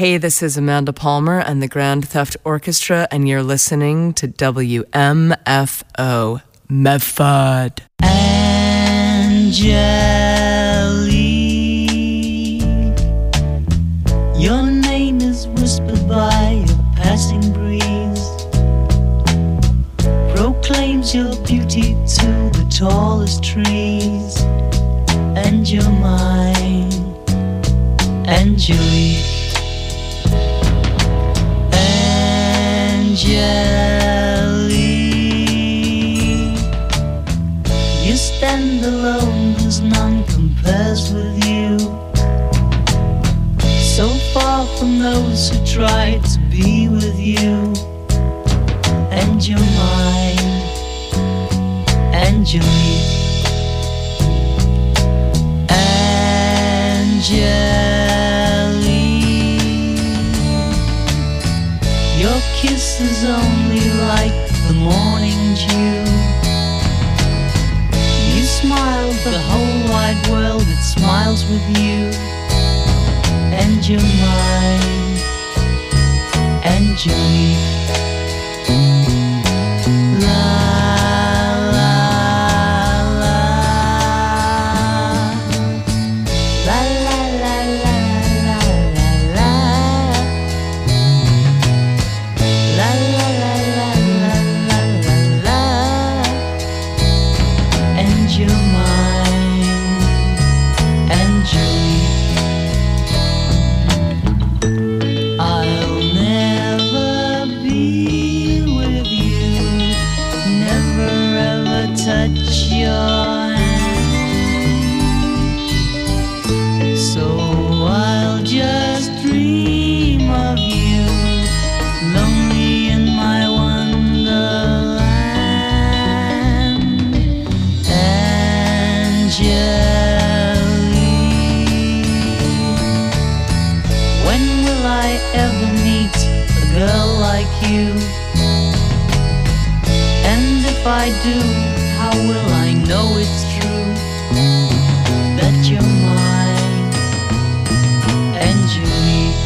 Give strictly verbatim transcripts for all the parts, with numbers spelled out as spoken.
Hey, this is Amanda Palmer and the Grand Theft Orchestra, and you're listening to W M F O, Medford. Angelique, your name is whispered by a passing breeze, proclaims your beauty to the tallest trees, and you're mine, Angelique. Angelique, you stand alone, there's none compares with you, so far from those who try to be with you, and you're mine, Angelique. Angelique, your kiss is only like the morning dew, you smile, the whole wide world, it smiles with you, and you're mine, Angelique. La la la, la la la la la la, la la la la la la la, and you're mine, Angelique. I'll never be with you, never ever touch your hand, so I'll just dream of you, lonely in my wonderland, Angelique. When will I ever meet a girl like you? And if I do, how will I know it's true that you're mine, Angelique?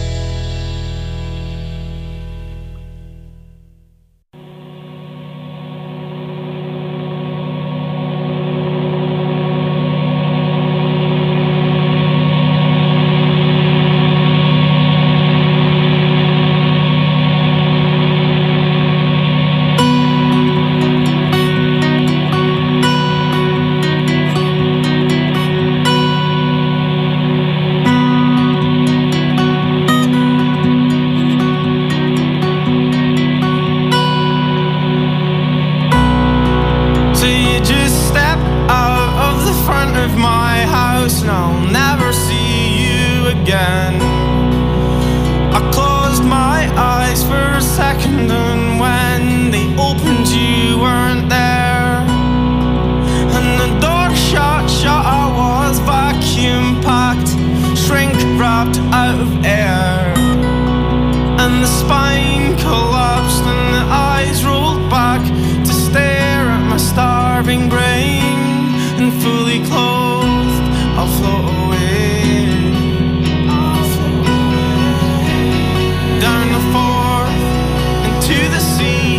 So you just step out of the front of my house and I'll never see you again. I closed my eyes for a second and when they opened you weren't there, and the door shut, shut I was vacuum packed, shrink wrapped out of air, and the spine collapsed and the eyes rolled back to stare at my starving brain, and fully clothed I'll float away, I'll float away, down the Forth into the sea.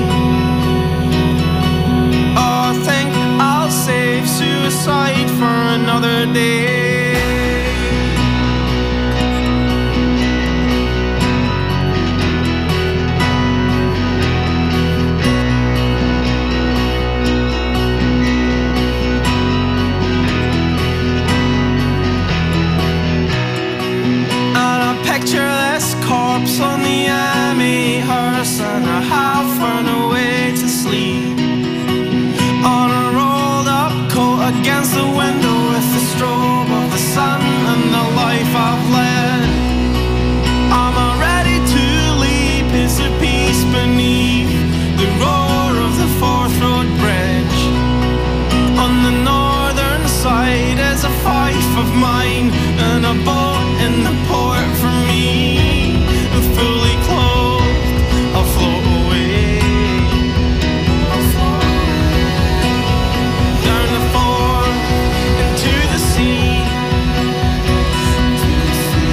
Oh, I think I'll save suicide for another day. Picture this corpse on the M E hearse, and I half run away to sleep on a rolled up coat against the window with the strobe of the sun and the life I've led. I'm ready to leap, it's a peace beneath the roar of the Forth Road Bridge. On the northern side is a fife of mine and a boat in the port for me. I'm fully clothed, I'll float away, I'll float away, down the Forth into the sea, into the sea.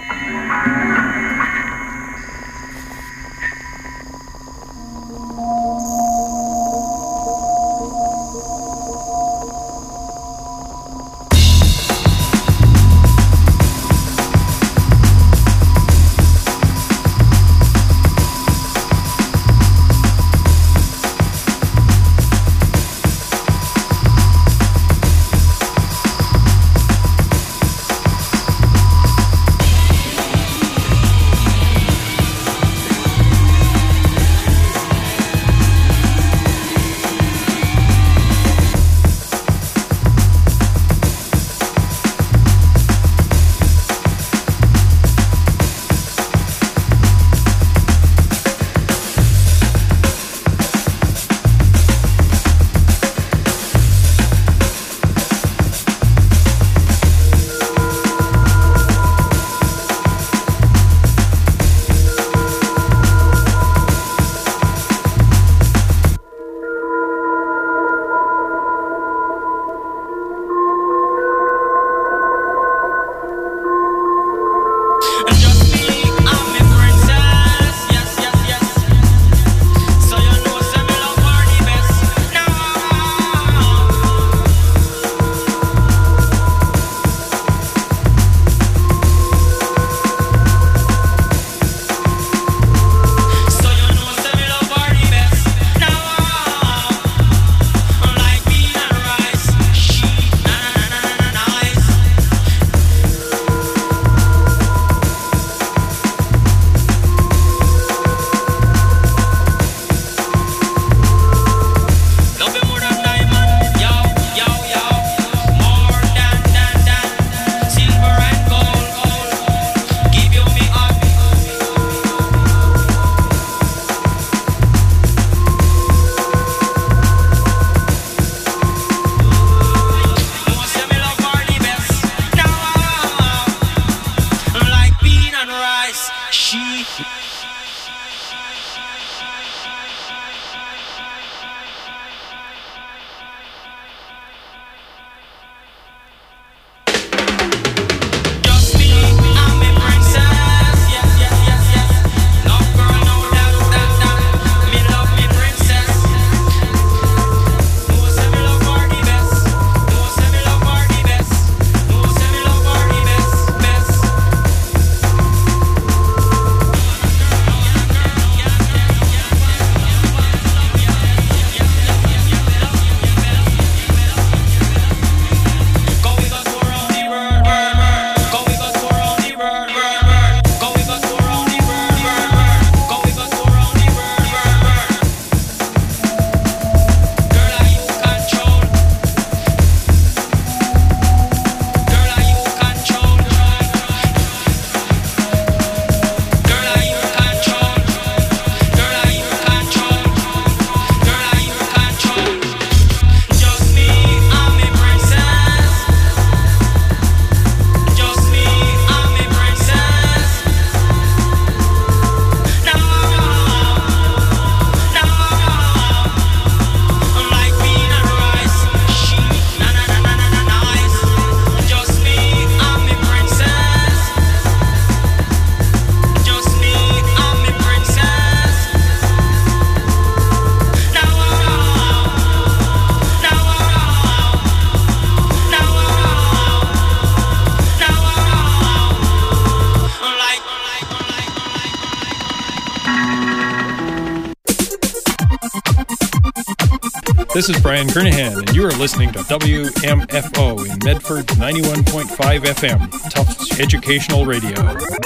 This is Brian Kernahan, and you are listening to W M F O in Medford ninety-one point five F M, Tufts Educational Radio.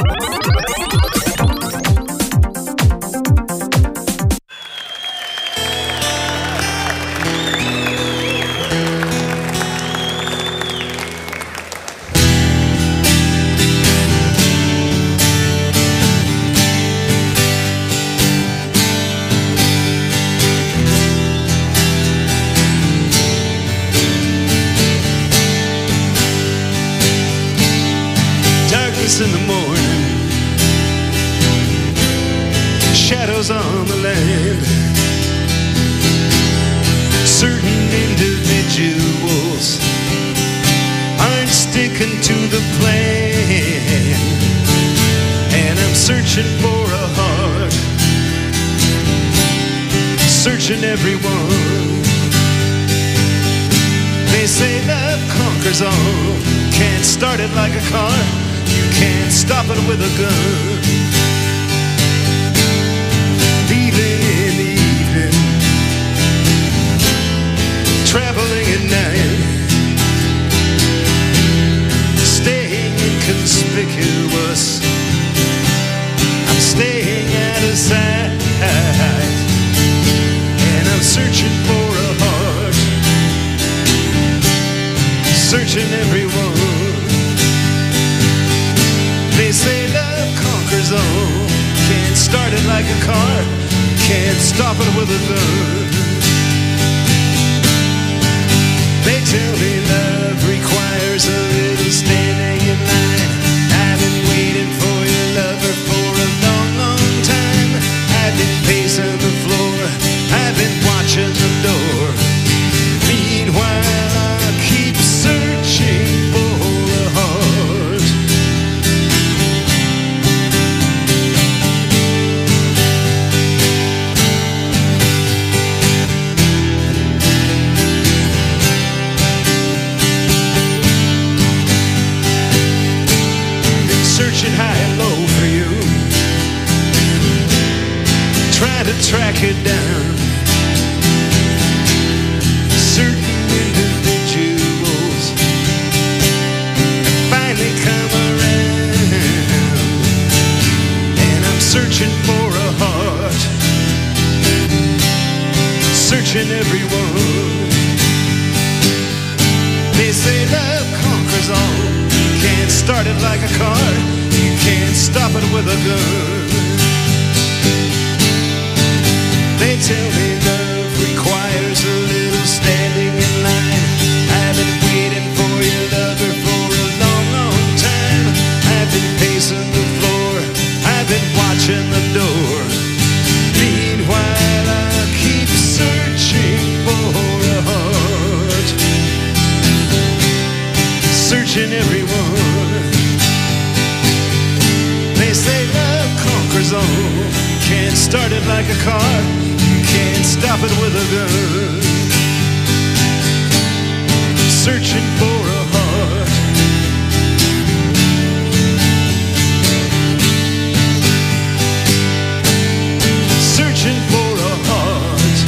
In the morning, shadows on the land. Certain individuals aren't sticking to the plan. searching for a heart, searching everyone. They say love conquers all, can't start it like a car, you can't stop it with a gun. Leaving in the evening, traveling at night, staying inconspicuous, I'm staying out of sight, and I'm searching for a heart, searching everyone. They say love conquers all, can't start it like a car, can't stop it with a gun. They tell me love requires a little standing in line. I've been waiting for your lover for a long, long time. I've been pacing the floor, I've been watching the door. Meanwhile I keep searching for a heart. Been searching high and low for you, trying to track it down. Certain individuals have finally come around, and I'm searching for a heart, searching everyone. They say love conquers all, can't start it like a car, you can't stop it with a gun. They tell me love requires a little standing in line. I've been waiting for your lover for a long, long time. I've been pacing the floor, I've been watching the door. Meanwhile I keep searching for a heart, searching everyone. They say love conquers all, can't start it like a car, you can't stop it with a gun. Searching for a heart, searching for a heart.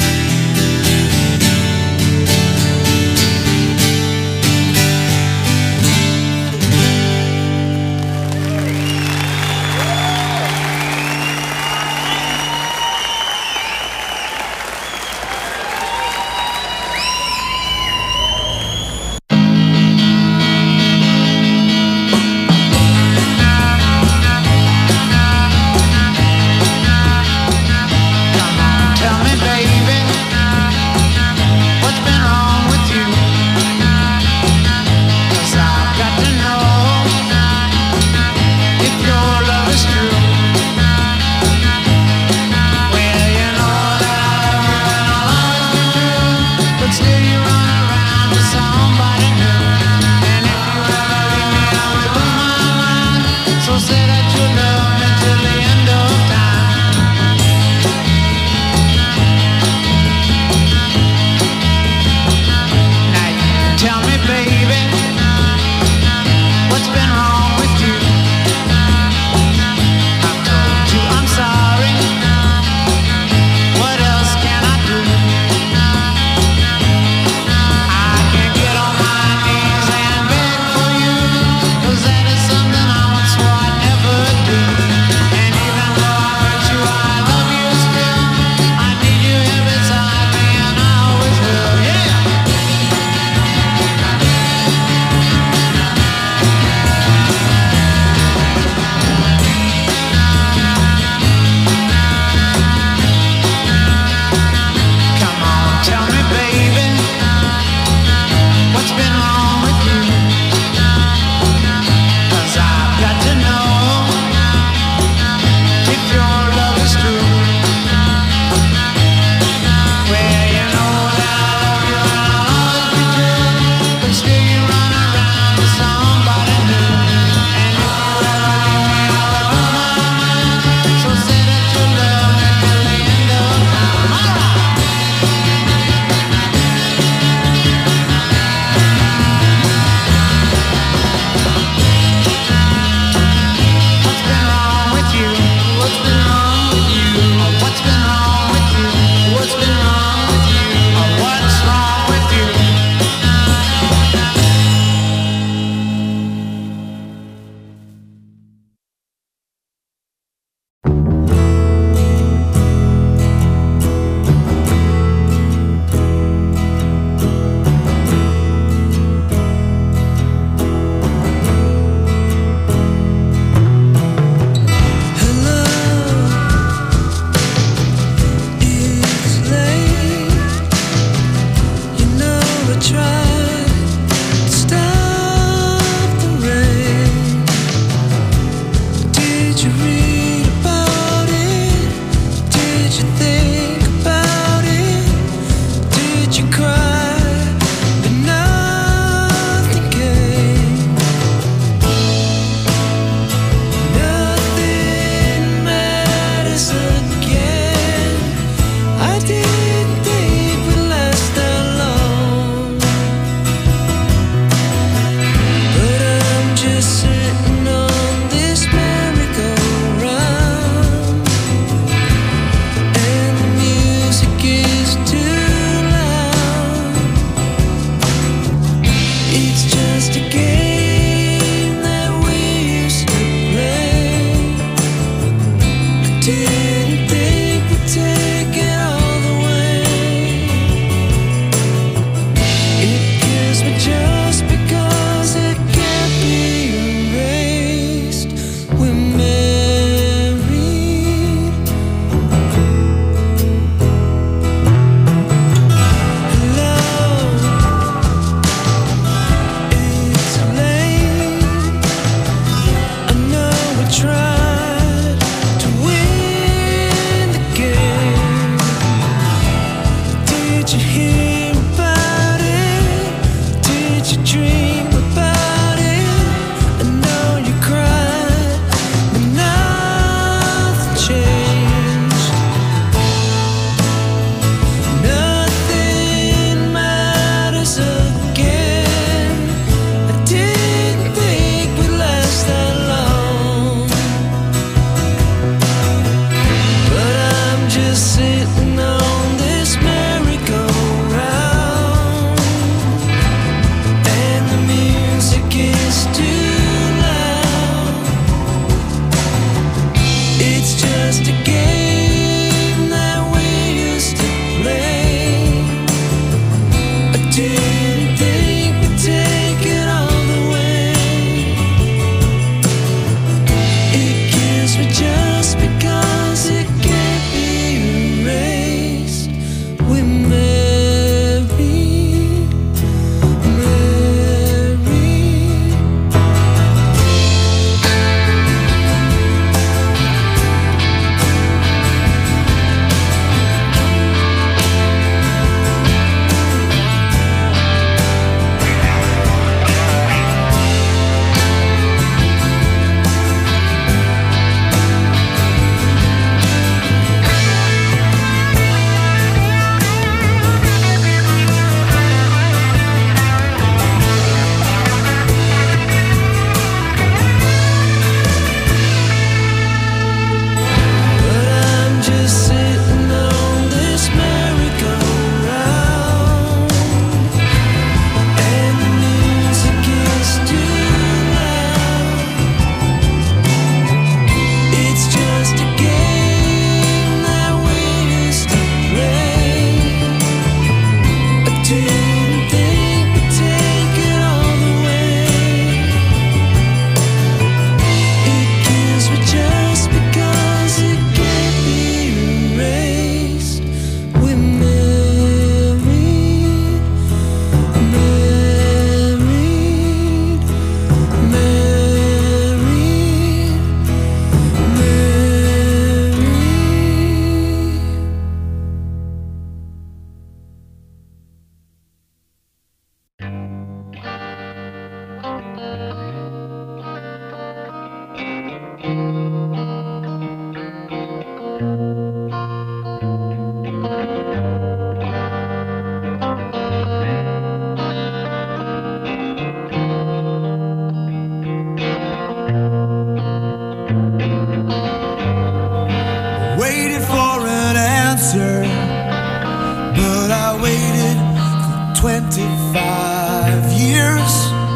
waited for twenty-five years.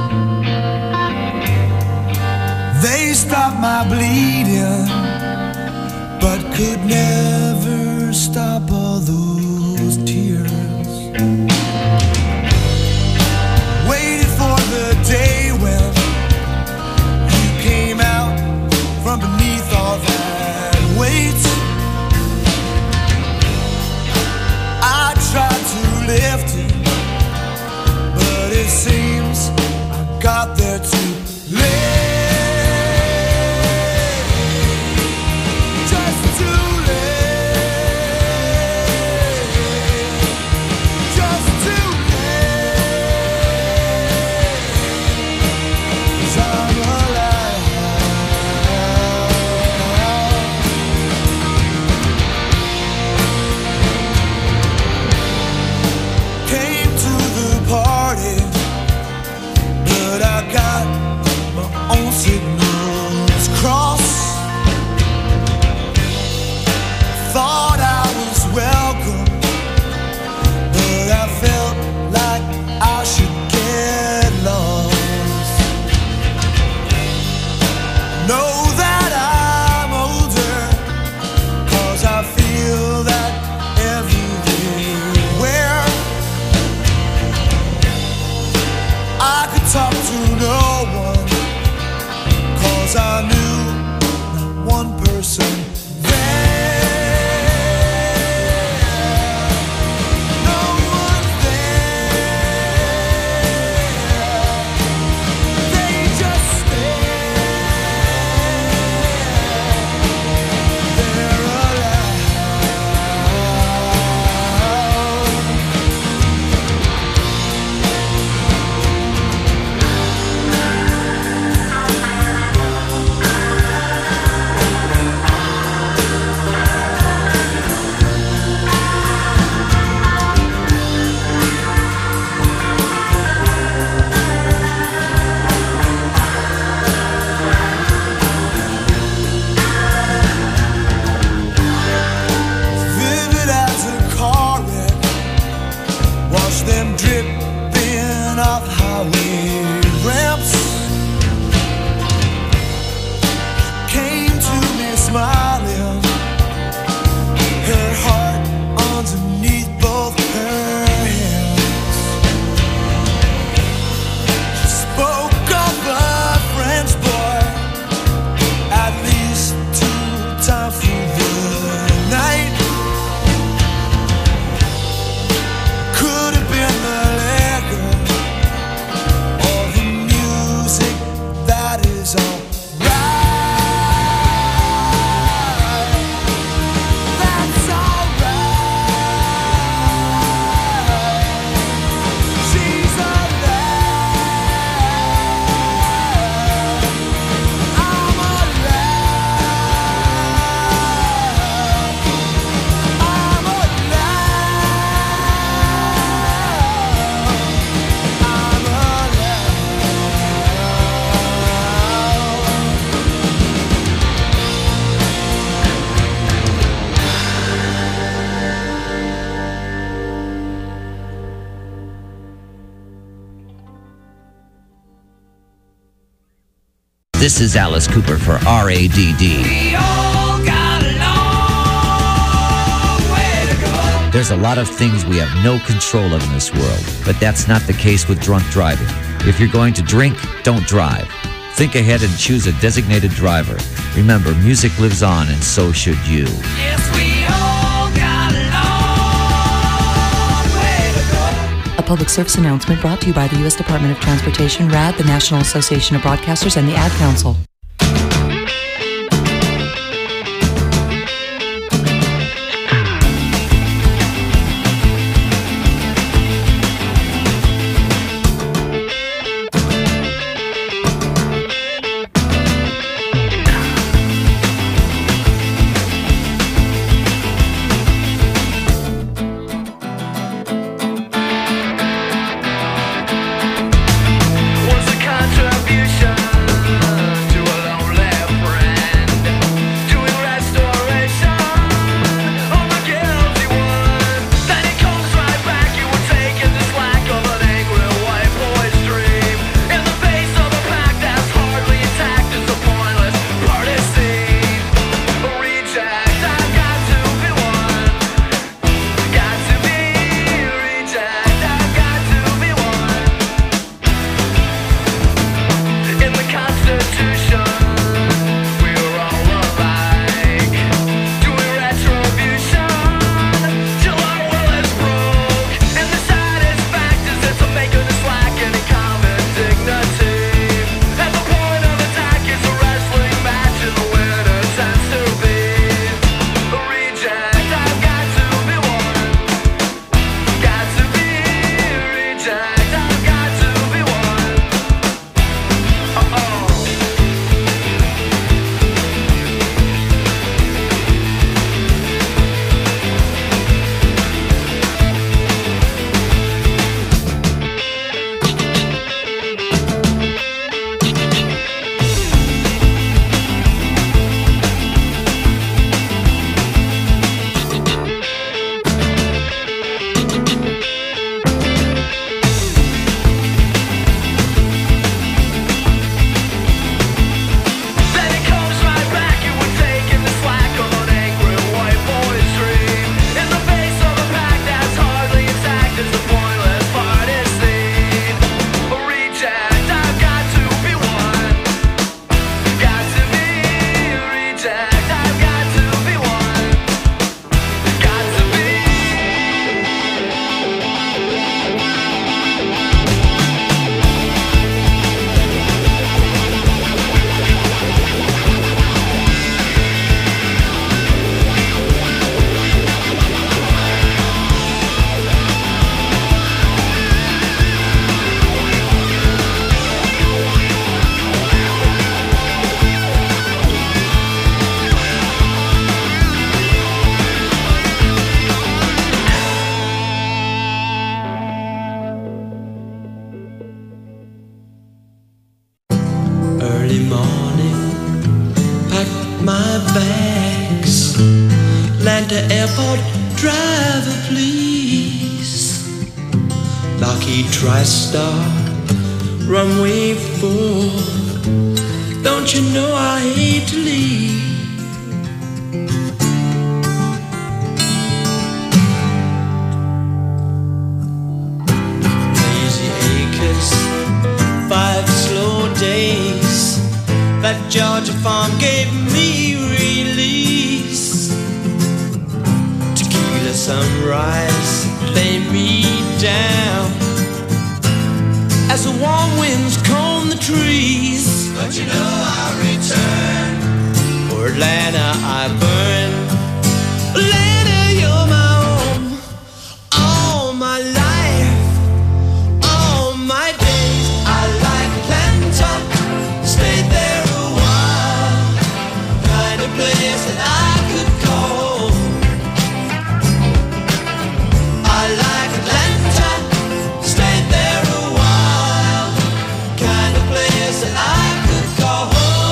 They stopped my bleeding, but could never stop all those tears. Waited for the day when you came out from beneath all that weight. I tried to lift it, but it seems I got there too late. Signals cross. Thought I was welcome, but I felt like I should get lost. Know that I'm older, 'cause I feel that everywhere. I could talk to no one, I knew not one person there. No one there. They just stare. They're alive. Them dripping off highway ramps. Came to me smiling, her heart underneath both her hands. She spoke of a French boy, at least two times through the night. This is Alice Cooper for R A D D. We all got a long way to go. There's a lot of things we have no control of in this world, but that's not the case with drunk driving. If you're going to drink, don't drive. Think ahead and choose a designated driver. Remember, music lives on, and so should you. Yes, we all got a long way to go. A public service announcement brought to you by the U S Department of Transportation, R A D, the National Association of Broadcasters, and the Ad Council. Was a contribution to legs. Atlanta Airport, driver please. Lockheed TriStar, runway four. Don't you know I hate to leave? Lazy acres, five slow days. That Georgia farm gave me release. Tequila sunrise, lay me down as the warm winds comb the trees. But you know I'll return. For Atlanta I burn. Atlanta, you're my home. All my life, all my days. I like Atlanta. Stayed there a while. Kind of place that I could call. I like Atlanta. Stayed there a while. Kind of place that I could call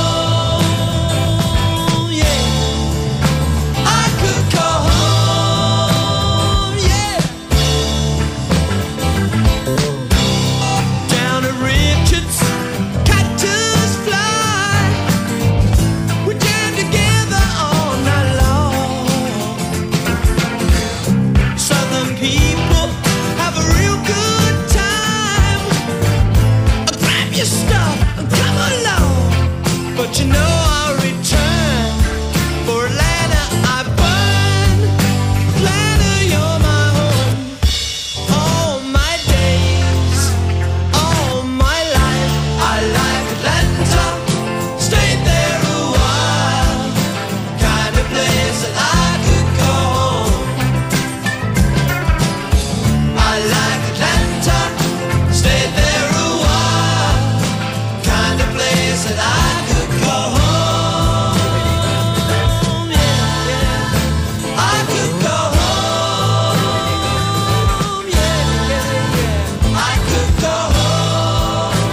home. Yeah, I could call home. Yeah. Down at Richards, cactus fly. We jam together all night long. Southern people have a real good time. Grab your stuff and come along. But you know I'll return. For Atlanta I burn. Atlanta, you're my home. All my days, all my life. I like Atlanta. Stayed there a while. Kind of place that I could call home. I like Atlanta. Stayed there a while. Kind of place that I could call home. Yeah, yeah. I could call home. Yeah, yeah, yeah. I could call home.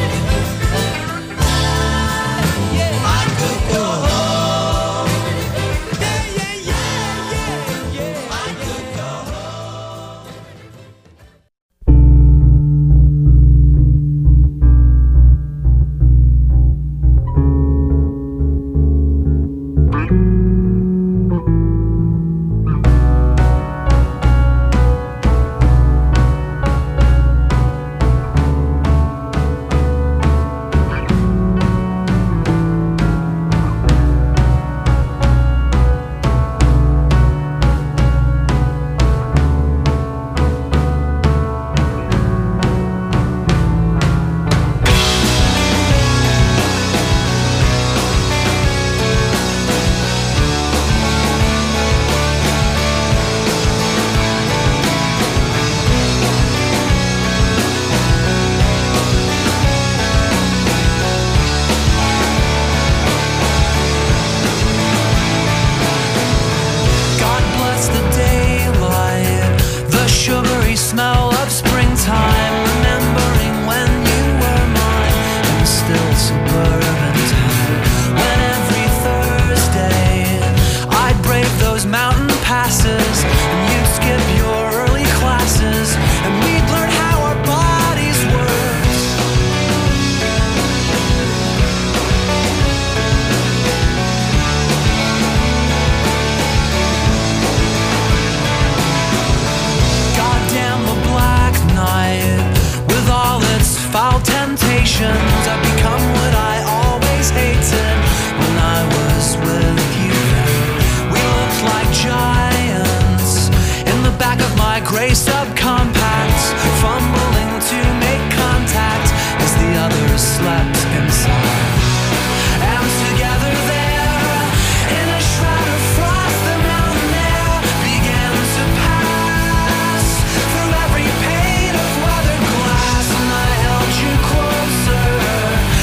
Yeah, I could call home. Yeah, yeah, yeah, yeah, yeah. I could call home. God bless the daylight, the sugary smell of springtime, remembering when you were mine in still suburban town. When every Thursday I'd brave those mountain passes, and you'd skip your early classes, and we'd learn how our bodies worked. Goddamn the black night, with all its foul temptations, I've become what I always hated when I was with you then. We looked like giants in the back of my gray subcompact, fumbling to make contact as the others slept inside. And together there, in a shroud of frost, the mountain air began to pass through every pane of weathered glass, and I held you closer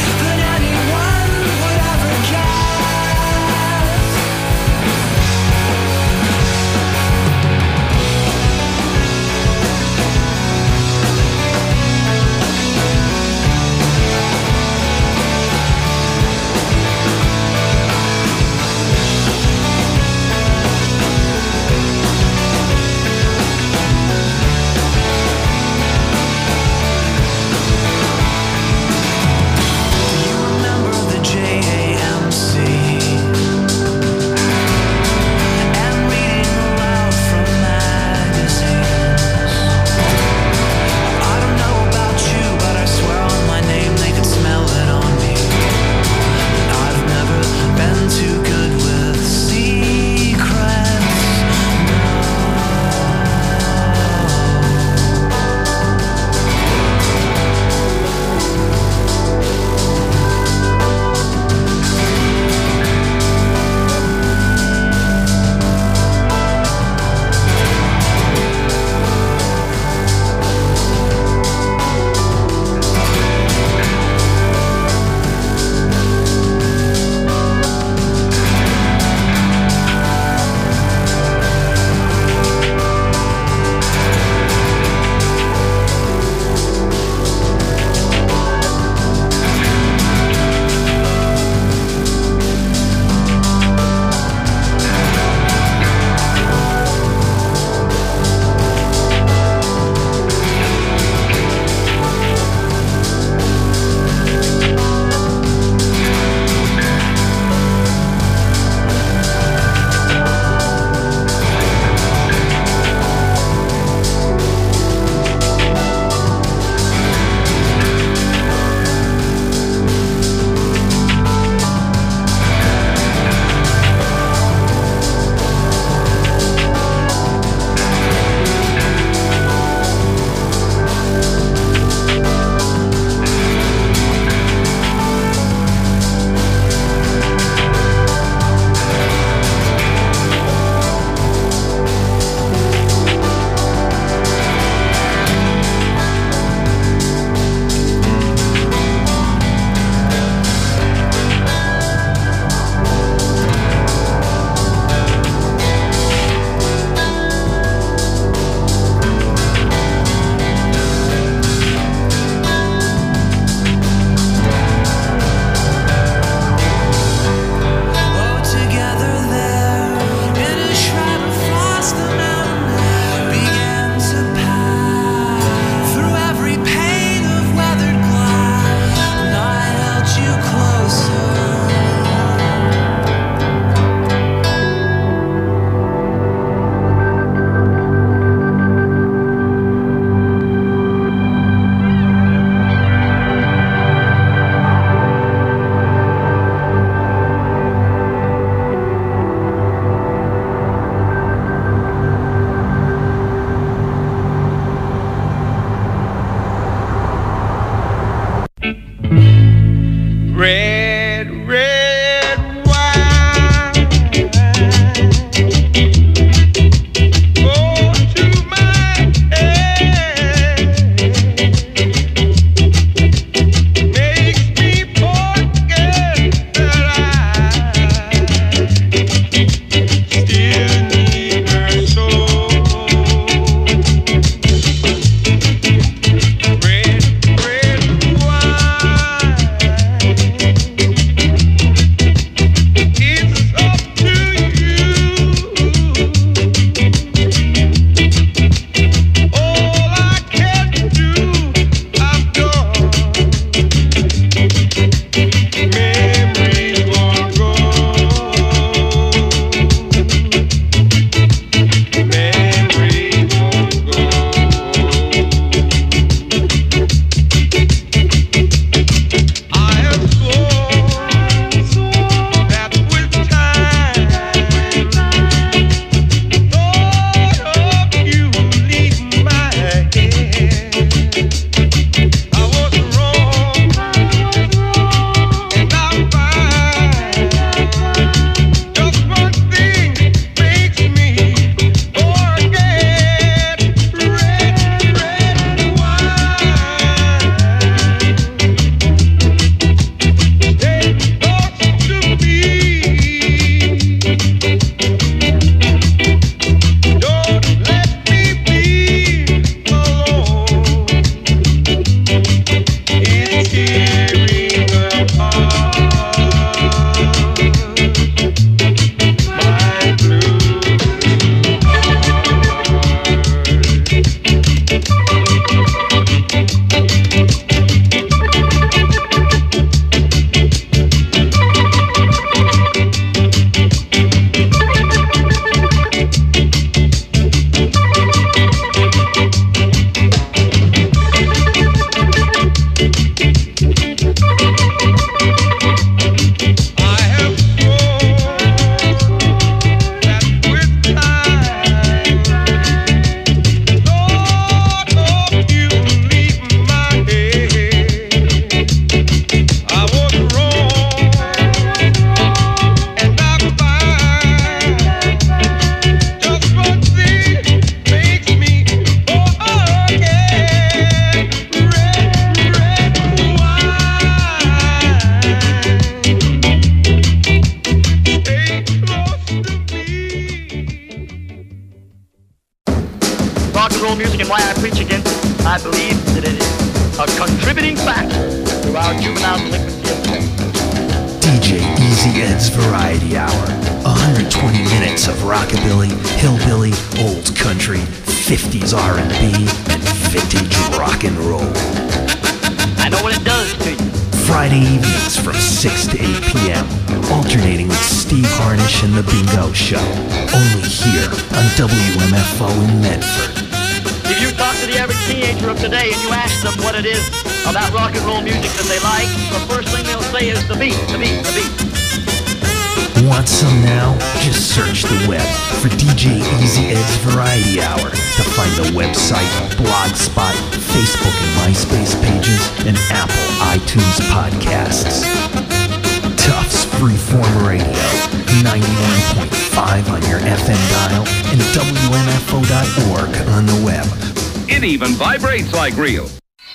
and roll music and why I preach against it, I believe that it is a contributing factor to our juvenile delinquency of crime. D J Easy Ed's Variety Hour. one hundred twenty minutes of rockabilly, hillbilly, old country, fifties R and B, and vintage rock and roll. I know what it does to you. Friday evenings from six to eight p.m. Alternating with Steve Harnish and The Bingo Show. Only here on W M F O in Medford. If you talk to the average teenager of today and you ask them what it is about rock and roll music that they like, the first thing they'll say is the beat, the beat, the beat. Want some now? Just search the web for D J Easy Ed's Variety Hour to find the website, Blogspot, Facebook and MySpace pages, and Apple iTunes podcasts. Tufts Freeform Radio, ninety-one point five on your F M dial, and W M F O dot org on the web. It even vibrates like real.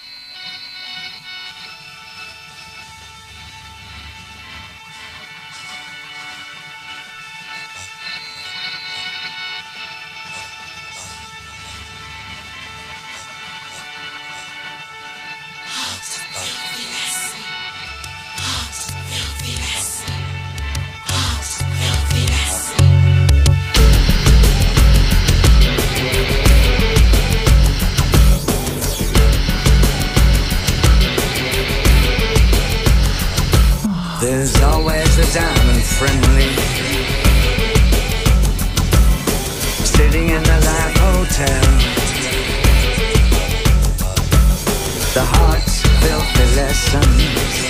There's always a diamond friendly sitting in the Live Hotel. The heart's filthy lessons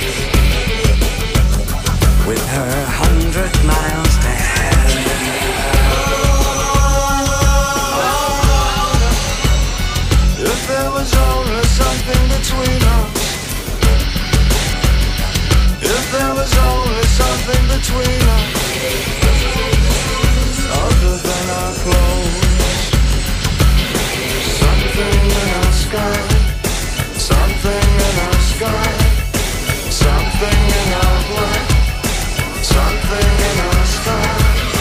with her hundred miles to hell. If there was only something between us, if there was only something between us, other than our clothes, something in our sky, something in our sky, something in our blood, something in our sky.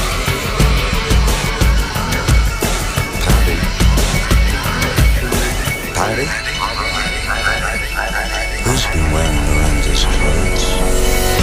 Patty? Who's been wearing Miranda's clothes?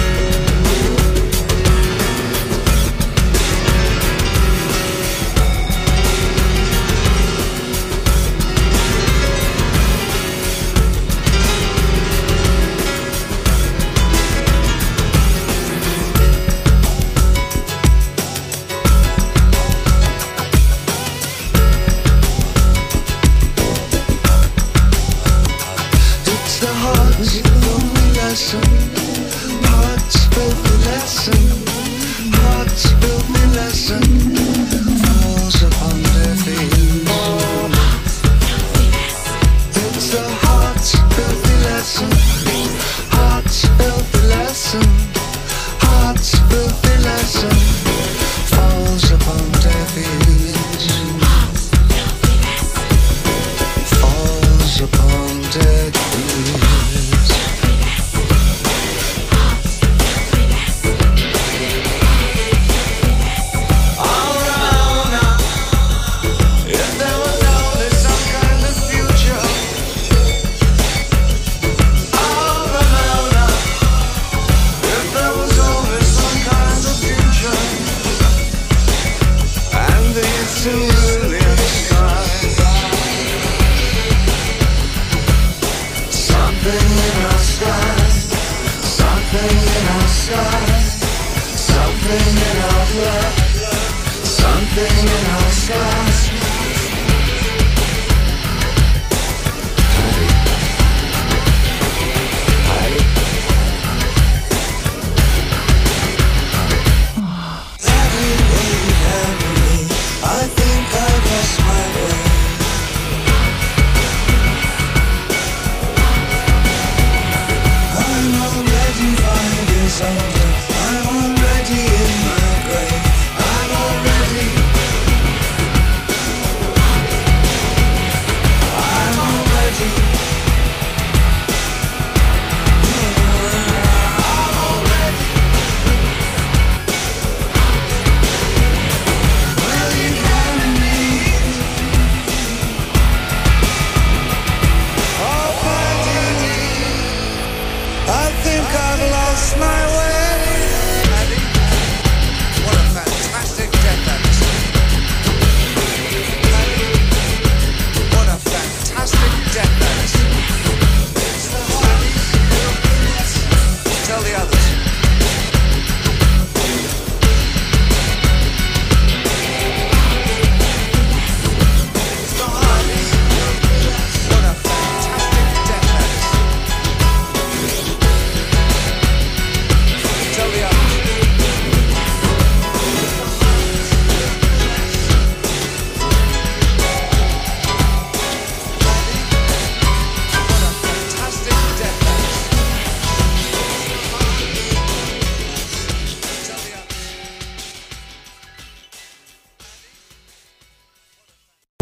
Heart's filthy lesson, heart's filthy lesson, falls upon deaf ears. It's the heart's filthy lesson, heart's filthy lesson, heart's filthy lesson, falls upon deaf ears. Falls upon deaf ears.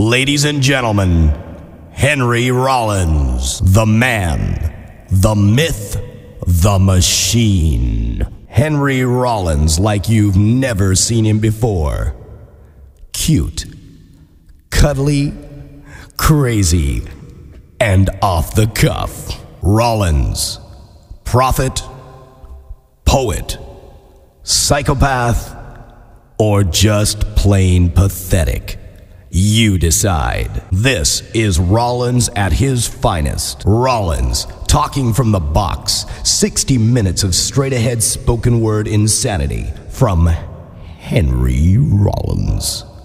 Ladies and gentlemen, Henry Rollins, the man, the myth, the machine. Henry Rollins like you've never seen him before. Cute, cuddly, crazy, and off the cuff. Rollins, prophet, poet, psychopath, or just plain pathetic. You decide. This is Rollins at his finest. Rollins, talking from the box. sixty minutes of straight-ahead spoken word insanity from Henry Rollins.